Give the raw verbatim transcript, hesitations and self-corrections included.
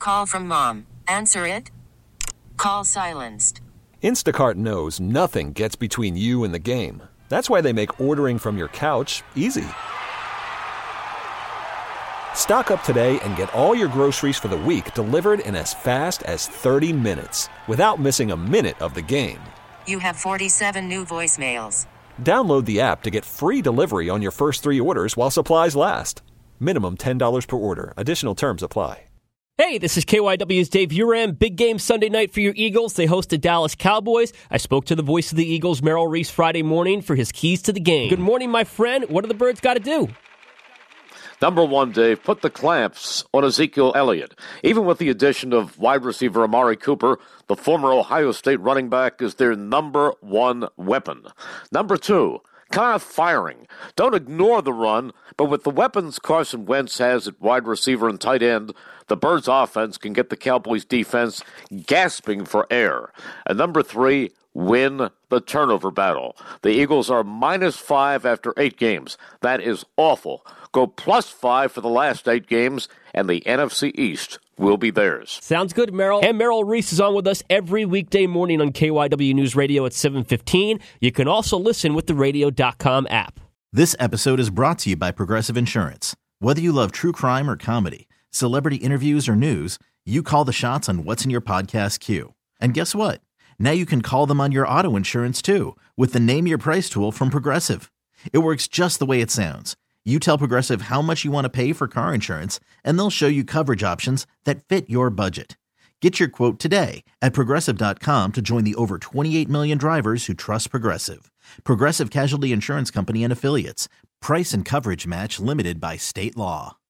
call from mom. Answer it. Call silenced. Instacart knows nothing gets between you and the game. That's why they make ordering from your couch easy. Stock up today and get all your groceries for the week delivered in as fast as thirty minutes without missing a minute of the game. You have forty-seven new voicemails. Download the app to get free delivery on your first three orders while supplies last. Minimum ten dollars per order. Additional terms apply. Hey, this is K Y W's Dave Uram. Big game Sunday night for your Eagles. They host the Dallas Cowboys. I spoke to the voice of the Eagles, Merrill Reese, Friday morning for his keys to the game. Good morning, my friend. What do the Birds got to do? Number one, Dave, put the clamps on Ezekiel Elliott. Even with the addition of wide receiver Amari Cooper, the former Ohio State running back is their number one weapon. Number two, kind of firing. Don't ignore the run, but with the weapons Carson Wentz has at wide receiver and tight end, the Birds' offense can get the Cowboys' defense gasping for air. And number three, win the turnover battle. The Eagles are minus five after eight games. That is awful. Go plus five for the last eight games, and the N F C East will be theirs. Sounds good, Merrill. And Merrill Reese is on with us every weekday morning on K Y W News Radio at seven fifteen. You can also listen with the radio dot com app. This episode is brought to you by Progressive Insurance. Whether you love true crime or comedy, celebrity interviews or news, you call the shots on what's in your podcast queue. And guess what? Now you can call them on your auto insurance too with the Name Your Price tool from Progressive. It works just the way it sounds. You tell Progressive how much you want to pay for car insurance, and they'll show you coverage options that fit your budget. Get your quote today at Progressive dot com to join the over twenty-eight million drivers who trust Progressive. Progressive Casualty Insurance Company and Affiliates. Price and coverage match limited by state law.